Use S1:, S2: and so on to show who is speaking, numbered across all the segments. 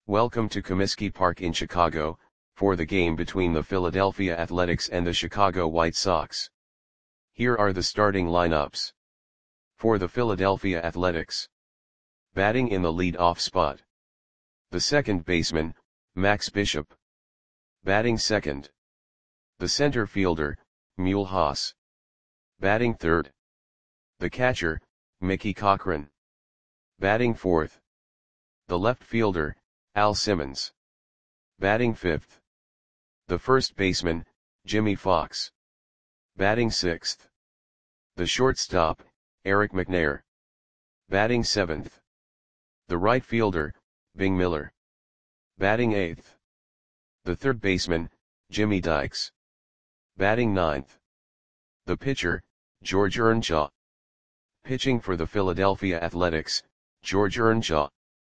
S1: Welcome to Comiskey Park in Chicago, for the game between the Philadelphia Athletics and the Chicago White Sox. Here are the starting lineups. For the Philadelphia Athletics. Batting in the lead-off spot. The second baseman, Max Bishop. Batting second. The center fielder, Mule Haas. Batting third. The catcher, Mickey Cochrane. Batting fourth. The left fielder, Al Simmons. Batting fifth. The first baseman, Jimmy Fox. Batting sixth. The shortstop, Eric McNair. Batting seventh. The right fielder, Bing Miller. Batting eighth. The third baseman, Jimmy Dykes. Batting ninth. The pitcher, George Earnshaw. Pitching for the Philadelphia Athletics, George Earnshaw.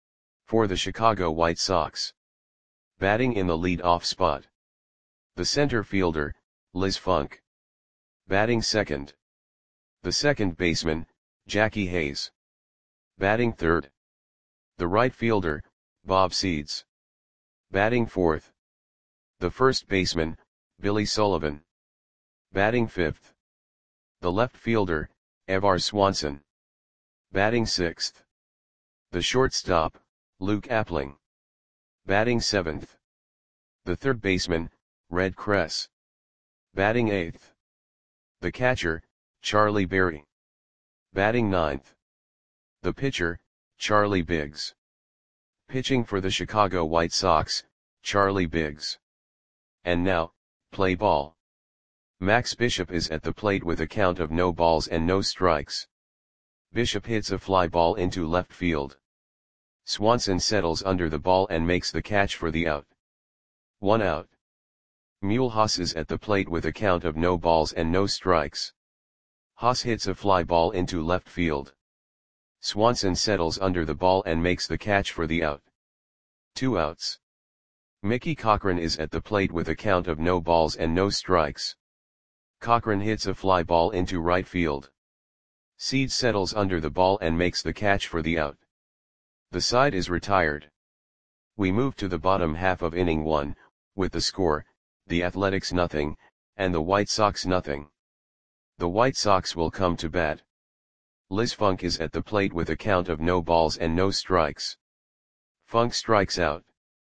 S1: For the Chicago White Sox. Batting in the lead-off spot. The center fielder, Liz Funk. Batting second. The second baseman, Jackie Hayes. Batting third. The right fielder, Bob Seeds. Batting fourth. The first baseman, Billy Sullivan. Batting fifth. The left fielder, Evar Swanson. Batting sixth. The shortstop, Luke Appling. Batting seventh. The third baseman, Red Kress. Batting eighth. The catcher, Charlie Berry. Batting ninth. The pitcher, Charlie Biggs. Pitching for the Chicago White Sox, Charlie Biggs. And now, play ball. Max Bishop is at the plate with a count of no balls and no strikes. Bishop hits a fly ball into left field. Swanson settles under the ball and makes the catch for the out. 1 out. Mule Haas is at the plate with a count of no balls and no strikes. Haas hits a fly ball into left field. Swanson settles under the ball and makes the catch for the out. 2 outs. Mickey Cochrane is at the plate with a count of no balls and no strikes. Cochrane hits a fly ball into right field. Seeds settles under the ball and makes the catch for the out. The side is retired. We move to the bottom half of inning 1, with the score, the Athletics 0, and the White Sox 0. The White Sox will come to bat. Liz Funk is at the plate with a count of no balls and no strikes. Funk strikes out.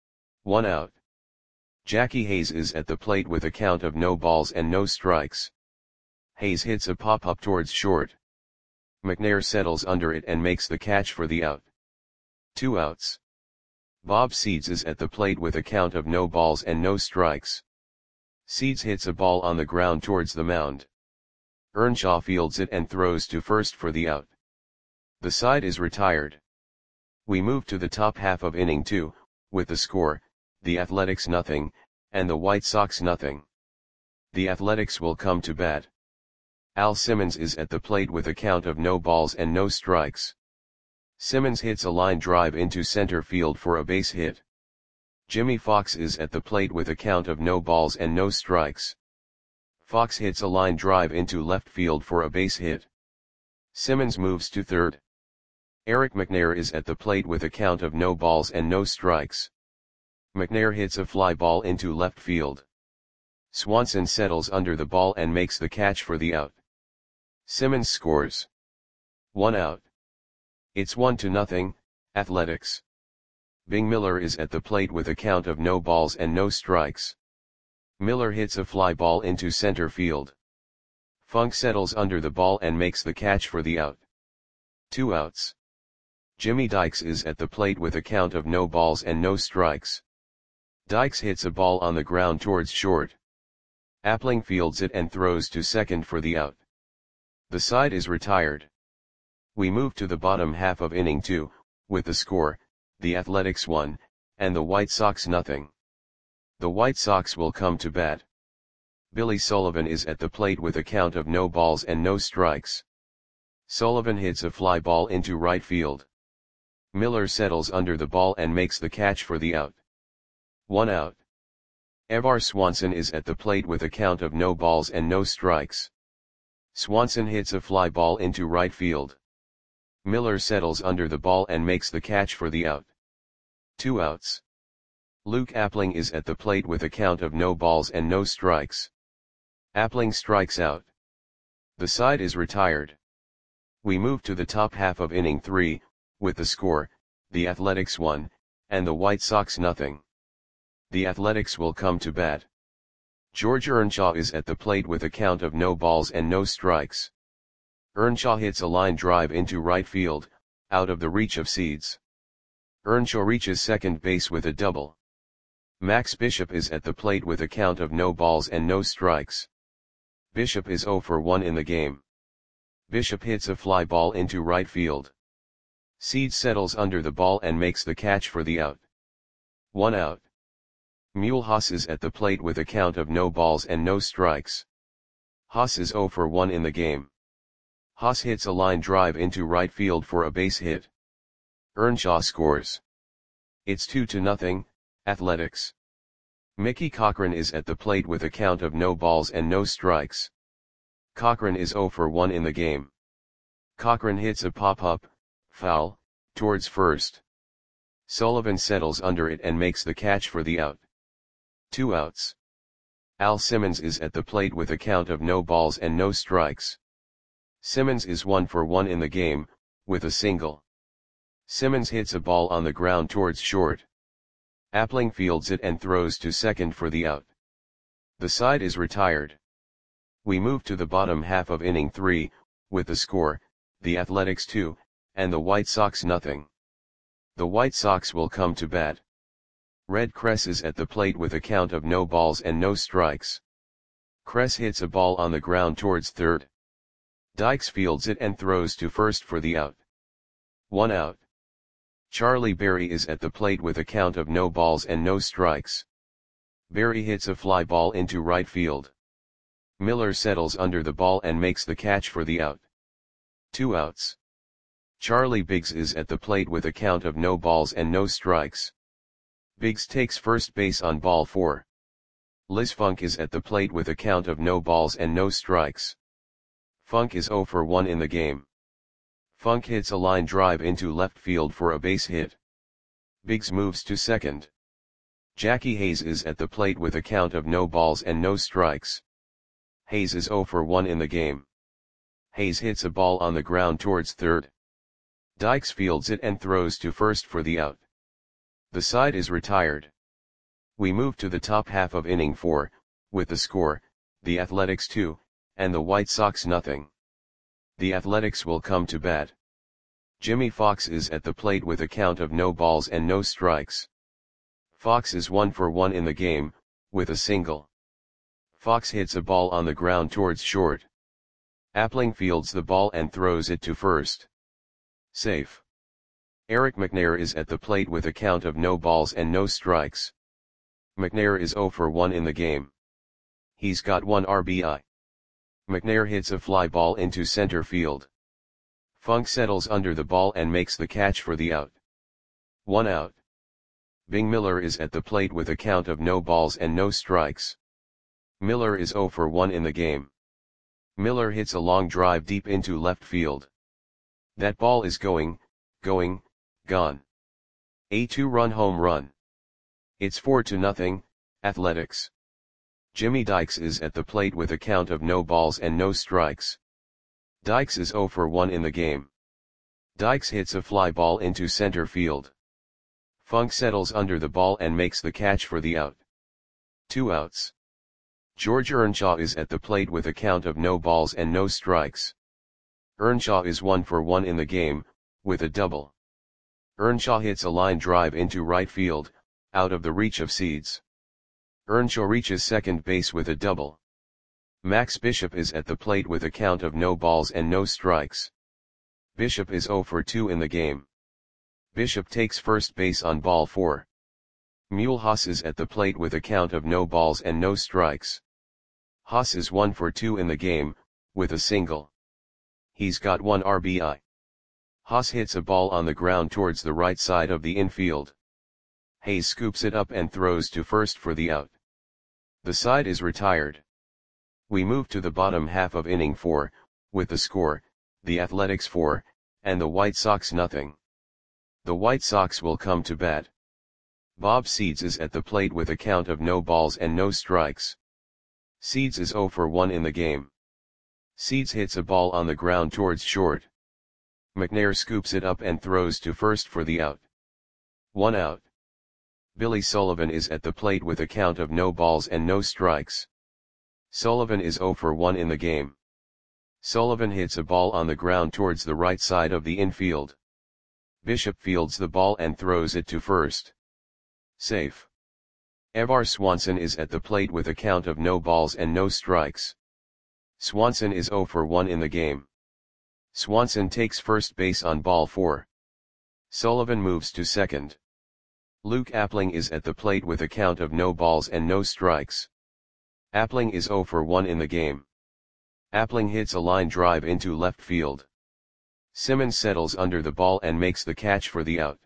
S1: 1 out. Jackie Hayes is at the plate with a count of no balls and no strikes. Hayes hits a pop-up towards short. McNair settles under it and makes the catch for the out. 2 outs. Bob Seeds is at the plate with a count of no balls and no strikes. Seeds hits a ball on the ground towards the mound. Earnshaw fields it and throws to first for the out. The side is retired. We move to the top half of inning 2, with the score, the Athletics 0, and the White Sox 0. The Athletics will come to bat. Al Simmons is at the plate with a count of no balls and no strikes. Simmons hits a line drive into center field for a base hit. Jimmy Fox is at the plate with a count of no balls and no strikes. Fox hits a line drive into left field for a base hit. Simmons moves to third. Eric McNair is at the plate with a count of no balls and no strikes. McNair hits a fly ball into left field. Swanson settles under the ball and makes the catch for the out. Simmons scores. 1 out. It's 1-0, Athletics. Bing Miller is at the plate with a count of no balls and no strikes. Miller hits a fly ball into center field. Funk settles under the ball and makes the catch for the out. 2 outs. Jimmy Dykes is at the plate with a count of no balls and no strikes. Dykes hits a ball on the ground towards short. Appling fields it and throws to second for the out. The side is retired. We move to the bottom half of inning 2, with the score, the Athletics 1, and the White Sox 0. The White Sox will come to bat. Billy Sullivan is at the plate with a count of no balls and no strikes. Sullivan hits a fly ball into right field. Miller settles under the ball and makes the catch for the out. 1 out. Evar Swanson is at the plate with a count of no balls and no strikes. Swanson hits a fly ball into right field. Miller settles under the ball and makes the catch for the out. 2 outs. Luke Appling is at the plate with a count of no balls and no strikes. Appling strikes out. The side is retired. We move to the top half of inning 3, with the score, the Athletics 1, and the White Sox nothing. The Athletics will come to bat. George Earnshaw is at the plate with a count of no balls and no strikes. Earnshaw hits a line drive into right field, out of the reach of Seeds. Earnshaw reaches second base with a double. Max Bishop is at the plate with a count of no balls and no strikes. Bishop is 0 for 1 in the game. Bishop hits a fly ball into right field. Seeds settles under the ball and makes the catch for the out. 1 out. Mulhouse is at the plate with a count of no balls and no strikes. Haas is 0 for 1 in the game. Haas hits a line drive into right field for a base hit. Earnshaw scores. It's 2-0, Athletics. Mickey Cochrane is at the plate with a count of no balls and no strikes. Cochrane is 0 for 1 in the game. Cochrane hits a pop-up, foul, towards first. Sullivan settles under it and makes the catch for the out. 2 outs. Al Simmons is at the plate with a count of no balls and no strikes. Simmons is 1 for 1 in the game, with a single. Simmons hits a ball on the ground towards short. Appling fields it and throws to second for the out. The side is retired. We move to the bottom half of inning 3, with the score, the Athletics 2, and the White Sox nothing. The White Sox will come to bat. Red Kress is at the plate with a count of no balls and no strikes. Kress hits a ball on the ground towards third. Dykes fields it and throws to first for the out. 1 out. Charlie Berry is at the plate with a count of no balls and no strikes. Berry hits a fly ball into right field. Miller settles under the ball and makes the catch for the out. 2 outs. Charlie Biggs is at the plate with a count of no balls and no strikes. Biggs takes first base on ball 4. Liz Funk is at the plate with a count of no balls and no strikes. Funk is 0 for 1 in the game. Funk hits a line drive into left field for a base hit. Biggs moves to second. Jackie Hayes is at the plate with a count of no balls and no strikes. Hayes is 0 for 1 in the game. Hayes hits a ball on the ground towards third. Dykes fields it and throws to first for the out. The side is retired. We move to the top half of inning 4, with the score, the Athletics 2, and the White Sox nothing. The Athletics will come to bat. Jimmy Fox is at the plate with a count of no balls and no strikes. Fox is 1 for 1 in the game, with a single. Fox hits a ball on the ground towards short. Appling fields the ball and throws it to first. Safe. Eric McNair is at the plate with a count of no balls and no strikes. McNair is 0 for 1 in the game. He's got 1 RBI. McNair hits a fly ball into center field. Funk settles under the ball and makes the catch for the out. 1 out. Bing Miller is at the plate with a count of no balls and no strikes. Miller is 0 for 1 in the game. Miller hits a long drive deep into left field. That ball is gone. A 2-run home run. It's 4-0, Athletics. Jimmy Dykes is at the plate with a count of no balls and no strikes. Dykes is 0 for 1 in the game. Dykes hits a fly ball into center field. Funk settles under the ball and makes the catch for the out. 2 outs. George Earnshaw is at the plate with a count of no balls and no strikes. Earnshaw is 1 for 1 in the game, with a double. Earnshaw hits a line drive into right field, out of the reach of Seeds. Earnshaw reaches second base with a double. Max Bishop is at the plate with a count of no balls and no strikes. Bishop is 0 for 2 in the game. Bishop takes first base on ball 4. Mulhouse is at the plate with a count of no balls and no strikes. Haas is 1 for 2 in the game, with a single. He's got 1 RBI. Haas hits a ball on the ground towards the right side of the infield. Hayes scoops it up and throws to first for the out. The side is retired. We move to the bottom half of inning 4, with the score, the Athletics 4, and the White Sox nothing. The White Sox will come to bat. Bob Seeds is at the plate with a count of no balls and no strikes. Seeds is 0 for 1 in the game. Seeds hits a ball on the ground towards short. McNair scoops it up and throws to first for the out. 1 out. Billy Sullivan is at the plate with a count of no balls and no strikes. Sullivan is 0 for 1 in the game. Sullivan hits a ball on the ground towards the right side of the infield. Bishop fields the ball and throws it to first. Safe. Evar Swanson is at the plate with a count of no balls and no strikes. Swanson is 0 for 1 in the game. Swanson takes first base on ball 4. Sullivan moves to second. Luke Appling is at the plate with a count of no balls and no strikes. Appling is 0 for 1 in the game. Appling hits a line drive into left field. Simmons settles under the ball and makes the catch for the out.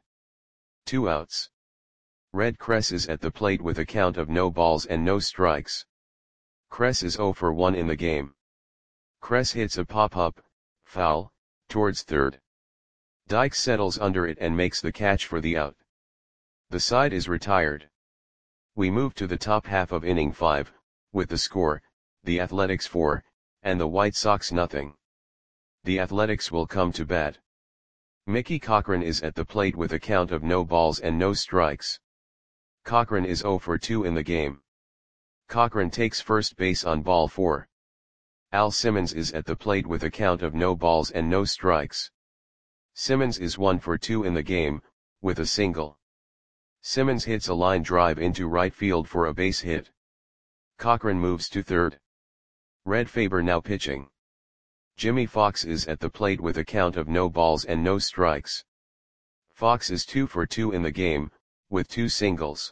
S1: 2 outs. Red Kress is at the plate with a count of no balls and no strikes. Kress is 0 for 1 in the game. Kress hits a pop-up, foul, towards third. Dykes settles under it and makes the catch for the out. The side is retired. We move to the top half of inning 5, with the score, the Athletics 4, and the White Sox nothing. The Athletics will come to bat. Mickey Cochran is at the plate with a count of no balls and no strikes. Cochran is 0 for 2 in the game. Cochran takes first base on ball 4. Al Simmons is at the plate with a count of no balls and no strikes. Simmons is 1 for 2 in the game, with a single. Simmons hits a line drive into right field for a base hit. Cochran moves to third. Red Faber now pitching. Jimmy Fox is at the plate with a count of no balls and no strikes. Fox is 2 for 2 in the game, with 2 singles.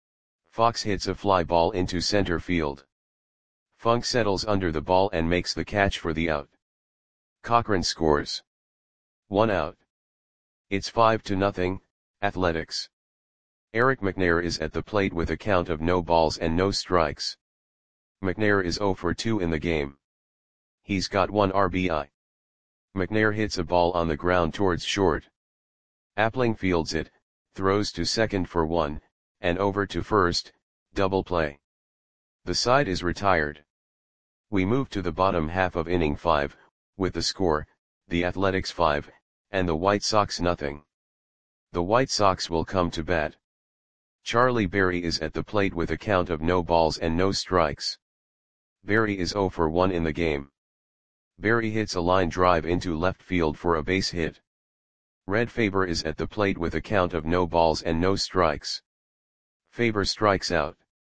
S1: Fox hits a fly ball into center field. Funk settles under the ball and makes the catch for the out. Cochran scores. 1 out. It's 5-0, Athletics. Eric McNair is at the plate with a count of no balls and no strikes. McNair is 0 for 2 in the game. He's got 1 RBI. McNair hits a ball on the ground towards short. Appling fields it, throws to second for 1, and over to first, double play. The side is retired. We move to the bottom half of inning 5, with the score, the Athletics 5, and the White Sox nothing. The White Sox will come to bat. Charlie Berry is at the plate with a count of no balls and no strikes. Berry is 0 for 1 in the game. Berry hits a line drive into left field for a base hit. Red Faber is at the plate with a count of no balls and no strikes. Faber strikes out.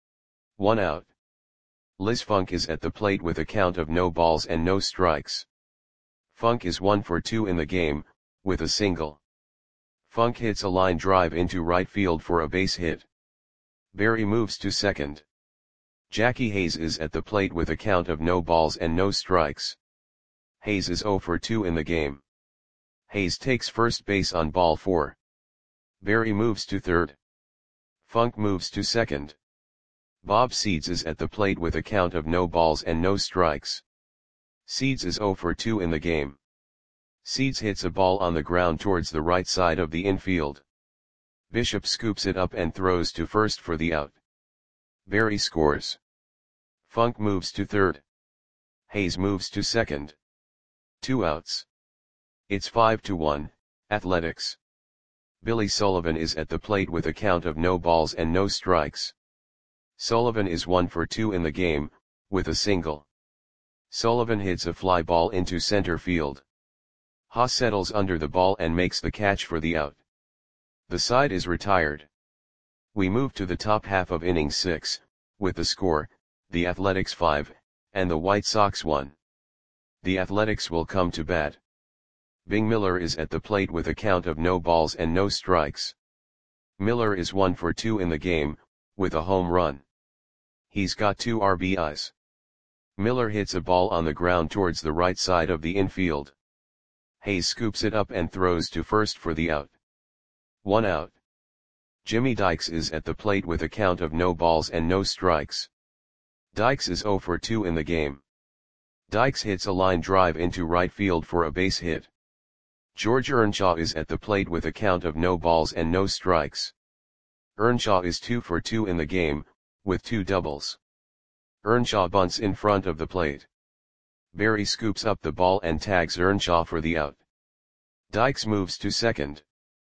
S1: 1 out. Liz Funk is at the plate with a count of no balls and no strikes. Funk is 1 for 2 in the game, with a single. Funk hits a line drive into right field for a base hit. Berry moves to second. Jackie Hayes is at the plate with a count of no balls and no strikes. Hayes is 0 for 2 in the game. Hayes takes first base on ball 4. Berry moves to third. Funk moves to second. Bob Seeds is at the plate with a count of no balls and no strikes. Seeds is 0 for 2 in the game. Seeds hits a ball on the ground towards the right side of the infield. Bishop scoops it up and throws to first for the out. Berry scores. Funk moves to third. Hayes moves to second. 2 outs. It's 5-1, Athletics. Billy Sullivan is at the plate with a count of no balls and no strikes. Sullivan is 1 for 2 in the game, with a single. Sullivan hits a fly ball into center field. Haas settles under the ball and makes the catch for the out. The side is retired. We move to the top half of inning 6, with the score, the Athletics 5, and the White Sox 1. The Athletics will come to bat. Bing Miller is at the plate with a count of no balls and no strikes. Miller is 1 for 2 in the game, with a home run. He's got 2 RBIs. Miller hits a ball on the ground towards the right side of the infield. Hayes scoops it up and throws to first for the out. 1 out. Jimmy Dykes is at the plate with a count of no balls and no strikes. Dykes is 0 for 2 in the game. Dykes hits a line drive into right field for a base hit. George Earnshaw is at the plate with a count of no balls and no strikes. Earnshaw is 2 for 2 in the game, with 2 doubles. Earnshaw bunts in front of the plate. Berry scoops up the ball and tags Earnshaw for the out. Dykes moves to second.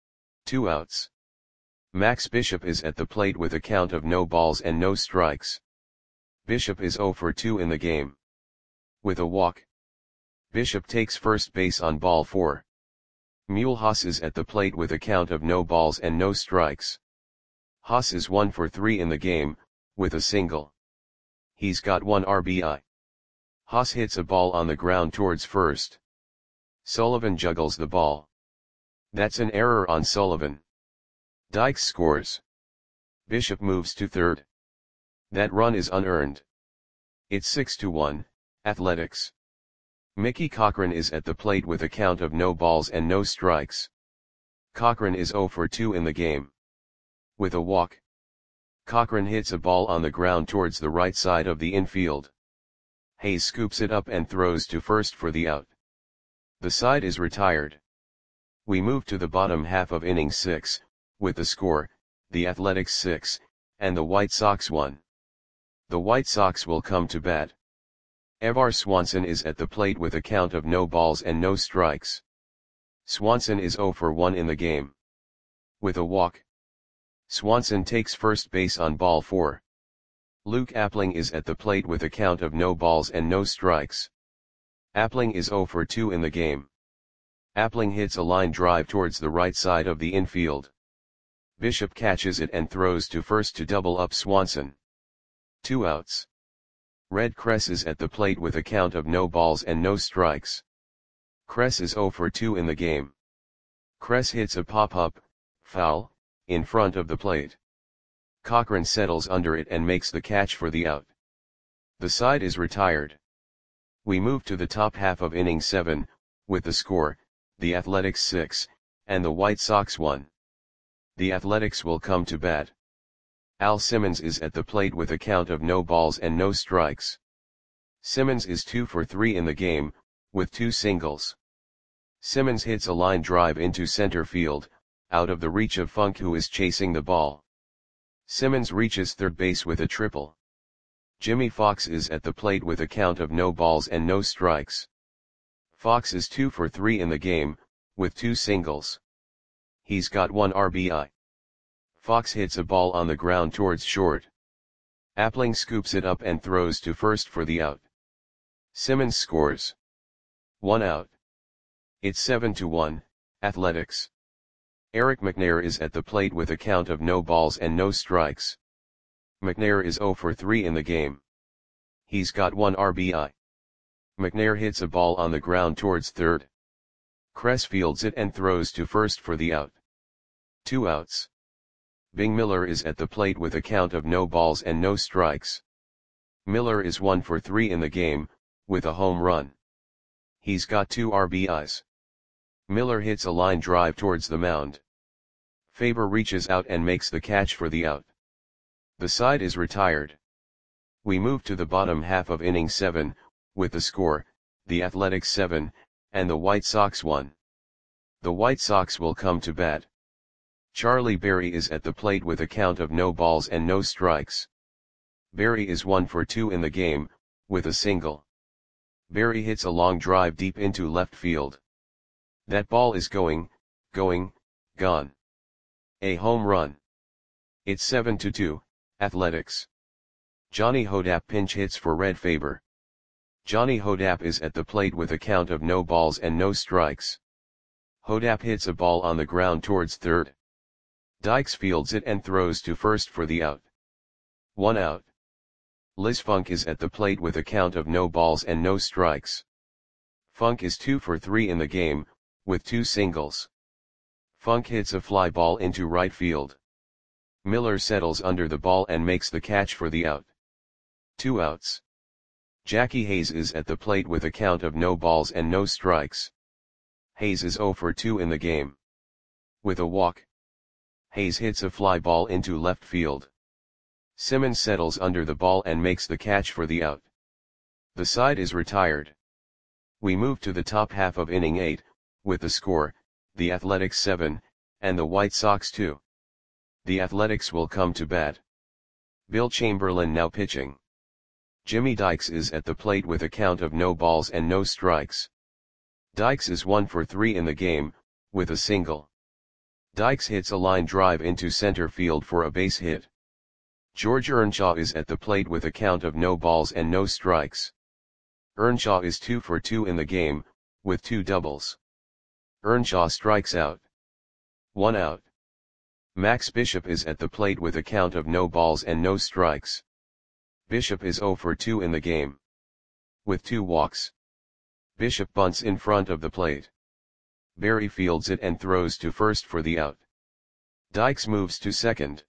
S1: 2 outs. Max Bishop is at the plate with a count of no balls and no strikes. Bishop is 0 for 2 in the game. With a walk. Bishop takes first base on ball 4. Mulhouse is at the plate with a count of no balls and no strikes. Haas is 1 for 3 in the game, with a single. He's got 1 RBI. Haas hits a ball on the ground towards first. Sullivan juggles the ball. That's an error on Sullivan. Dykes scores. Bishop moves to third. That run is unearned. It's 6-1, Athletics. Mickey Cochran is at the plate with a count of no balls and no strikes. Cochran is 0 for 2 in the game. With a walk. Cochran hits a ball on the ground towards the right side of the infield. Hayes scoops it up and throws to first for the out. The side is retired. We move to the bottom half of inning 6, with the score, the Athletics 6, and the White Sox 1. The White Sox will come to bat. Evar Swanson is at the plate with a count of no balls and no strikes. Swanson is 0 for 1 in the game. With a walk. Swanson takes first base on ball 4. Luke Appling is at the plate with a count of no balls and no strikes. Appling is 0 for 2 in the game. Appling hits a line drive towards the right side of the infield. Bishop catches it and throws to first to double up Swanson. 2 outs. Red Kress is at the plate with a count of no balls and no strikes. Kress is 0 for 2 in the game. Kress hits a pop-up, foul, in front of the plate. Cochran settles under it and makes the catch for the out. The side is retired. We move to the top half of inning 7, with the score, the Athletics 6, and the White Sox 1. The Athletics will come to bat. Al Simmons is at the plate with a count of no balls and no strikes. Simmons is 2 for 3 in the game, with 2 singles. Simmons hits a line drive into center field, out of the reach of Funk, who is chasing the ball. Simmons reaches third base with a triple. Jimmy Fox is at the plate with a count of no balls and no strikes. Fox is 2 for 3 in the game, with 2 singles. He's got 1 RBI. Fox hits a ball on the ground towards short. Appling scoops it up and throws to first for the out. Simmons scores. 1 out. It's 7-1, Athletics. Eric McNair is at the plate with a count of no balls and no strikes. McNair is 0 for 3 in the game. He's got 1 RBI. McNair hits a ball on the ground towards third. Kress fields it and throws to first for the out. 2 outs. Bing Miller is at the plate with a count of no balls and no strikes. Miller is 1 for 3 in the game, with a home run. He's got 2 RBIs. Miller hits a line drive towards the mound. Faber reaches out and makes the catch for the out. The side is retired. We move to the bottom half of inning 7, with the score, the Athletics 7, and the White Sox 1. The White Sox will come to bat. Charlie Berry is at the plate with a count of no balls and no strikes. Berry is 1 for 2 in the game, with a single. Berry hits a long drive deep into left field. That ball is going, gone. A home run. It's 7-2, Athletics. Johnny Hodap pinch hits for Red Faber. Johnny Hodap is at the plate with a count of no balls and no strikes. Hodap hits a ball on the ground towards third. Dykes fields it and throws to first for the out. 1 out. Liz Funk is at the plate with a count of no balls and no strikes. Funk is 2 for 3 in the game, with 2 singles. Funk hits a fly ball into right field. Miller settles under the ball and makes the catch for the out. 2 outs. Jackie Hayes is at the plate with a count of no balls and no strikes. Hayes is 0 for 2 in the game. With a walk. Hayes hits a fly ball into left field. Simmons settles under the ball and makes the catch for the out. The side is retired. We move to the top half of inning 8, with the score, the Athletics 7, and the White Sox 2. The Athletics will come to bat. Bill Chamberlain now pitching. Jimmy Dykes is at the plate with a count of no balls and no strikes. Dykes is 1 for 3 in the game, with a single. Dykes hits a line drive into center field for a base hit. George Earnshaw is at the plate with a count of no balls and no strikes. Earnshaw is 2 for 2 in the game, with 2 doubles. Earnshaw strikes out. 1 out. Max Bishop is at the plate with a count of no balls and no strikes. Bishop is 0 for 2 in the game, with 2 walks. Bishop bunts in front of the plate. Berry fields it and throws to first for the out. Dykes moves to second.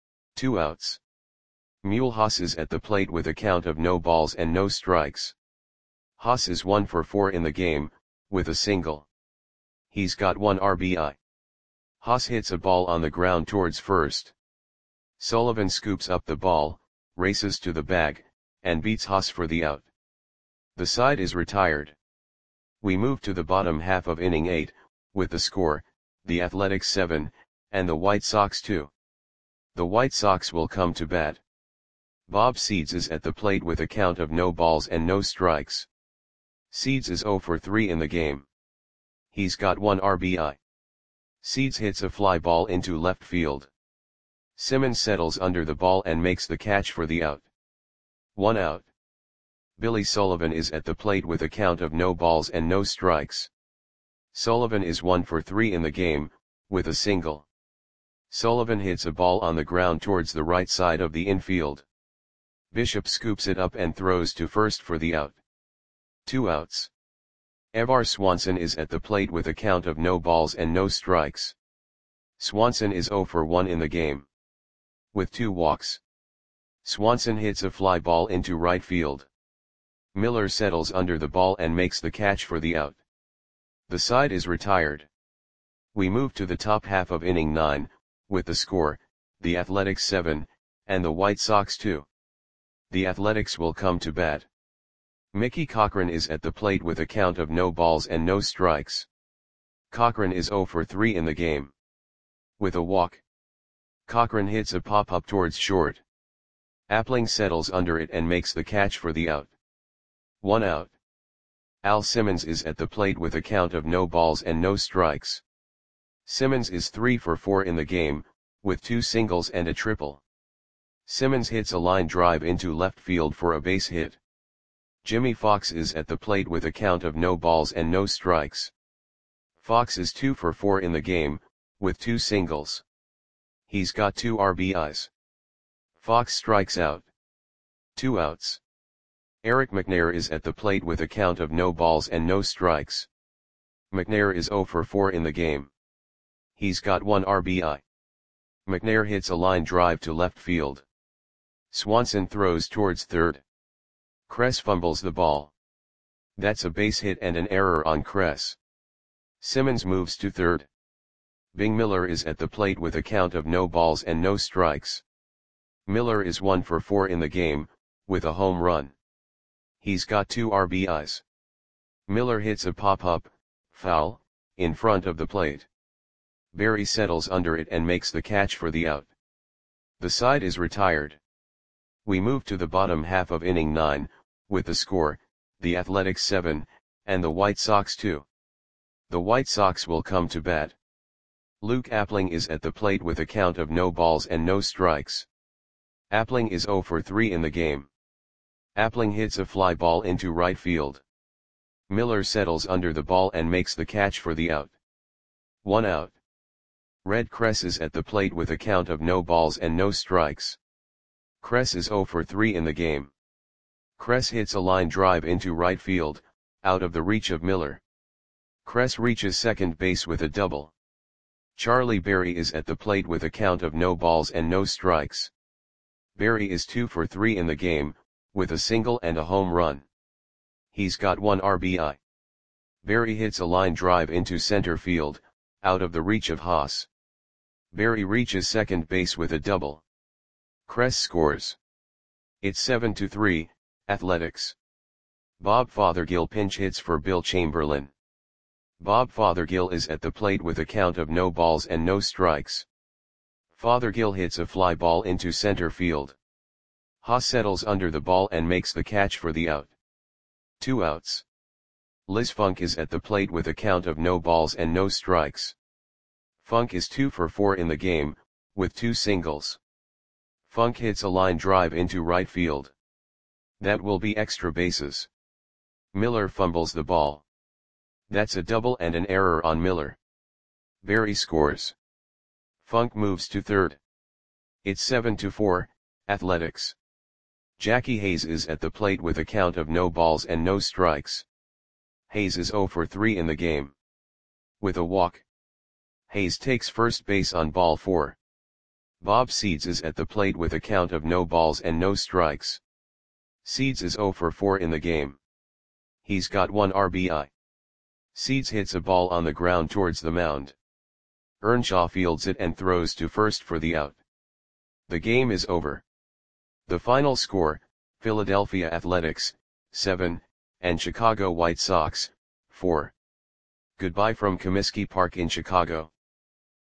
S1: 2 outs. Mulhouse is at the plate with a count of no balls and no strikes. Haas is 1 for 4 in the game, with a single. He's got 1 RBI. Haas hits a ball on the ground towards first. Sullivan scoops up the ball, races to the bag, and beats Haas for the out. The side is retired. We move to the bottom half of inning 8, with the score, the Athletics 7, and the White Sox 2. The White Sox will come to bat. Bob Seeds is at the plate with a count of no balls and no strikes. Seeds is 0 for 3 in the game. He's got 1 RBI. Seeds hits a fly ball into left field. Simmons settles under the ball and makes the catch for the out. 1 out. Billy Sullivan is at the plate with a count of no balls and no strikes. Sullivan is 1 for 3 in the game, with a single. Sullivan hits a ball on the ground towards the right side of the infield. Bishop scoops it up and throws to first for the out. 2 outs. Evar Swanson is at the plate with a count of no balls and no strikes. Swanson is 0 for 1 in the game, with 2 walks. Swanson hits a fly ball into right field. Miller settles under the ball and makes the catch for the out. The side is retired. We move to the top half of inning 9, with the score, the Athletics 7, and the White Sox 2. The Athletics will come to bat. Mickey Cochran is at the plate with a count of no balls and no strikes. Cochran is 0 for 3 in the game, with a walk. Cochran hits a pop-up towards short. Appling settles under it and makes the catch for the out. 1 out. Al Simmons is at the plate with a count of no balls and no strikes. Simmons is 3 for 4 in the game, with 2 singles and a triple. Simmons hits a line drive into left field for a base hit. Jimmy Fox is at the plate with a count of no balls and no strikes. Fox is 2 for 4 in the game, with 2 singles. He's got 2 RBIs. Fox strikes out. 2 outs. Eric McNair is at the plate with a count of no balls and no strikes. McNair is 0 for 4 in the game. He's got 1 RBI. McNair hits a line drive to left field. Swanson throws towards third. Kress fumbles the ball. That's a base hit and an error on Kress. Simmons moves to third. Bing Miller is at the plate with a count of no balls and no strikes. Miller is 1 for 4 in the game, with a home run. He's got 2 RBIs. Miller hits a pop-up, foul, in front of the plate. Berry settles under it and makes the catch for the out. The side is retired. We move to the bottom half of inning 9, with the score, the Athletics 7, and the White Sox 2. The White Sox will come to bat. Luke Appling is at the plate with a count of no balls and no strikes. Appling is 0 for 3 in the game. Appling hits a fly ball into right field. Miller settles under the ball and makes the catch for the out. 1 out. Red Kress is at the plate with a count of no balls and no strikes. Kress is 0 for 3 in the game. Kress hits a line drive into right field, out of the reach of Miller. Kress reaches second base with a double. Charlie Berry is at the plate with a count of no balls and no strikes. Berry is 2 for 3 in the game, with a single and a home run. He's got 1 RBI. Berry hits a line drive into center field, out of the reach of Haas. Berry reaches second base with a double. Kress scores. It's 7-3, Athletics. Bob Fothergill pinch hits for Bill Chamberlain. Bob Fothergill is at the plate with a count of no balls and no strikes. Fothergill hits a fly ball into center field. Haas settles under the ball and makes the catch for the out. 2 outs. Liz Funk is at the plate with a count of no balls and no strikes. Funk is 2 for 4 in the game, with 2 singles. Funk hits a line drive into right field. That will be extra bases. Miller fumbles the ball. That's a double and an error on Miller. Berry scores. Funk moves to third. It's 7-4, Athletics. Jackie Hayes is at the plate with a count of no balls and no strikes. Hayes is 0 for 3 in the game. With a walk. Hayes takes first base on ball 4. Bob Seeds is at the plate with a count of no balls and no strikes. Seeds is 0 for 4 in the game. He's got 1 RBI. Seeds hits a ball on the ground towards the mound. Earnshaw fields it and throws to first for the out. The game is over. The final score, Philadelphia Athletics, 7, and Chicago White Sox, 4. Goodbye from Comiskey Park in Chicago.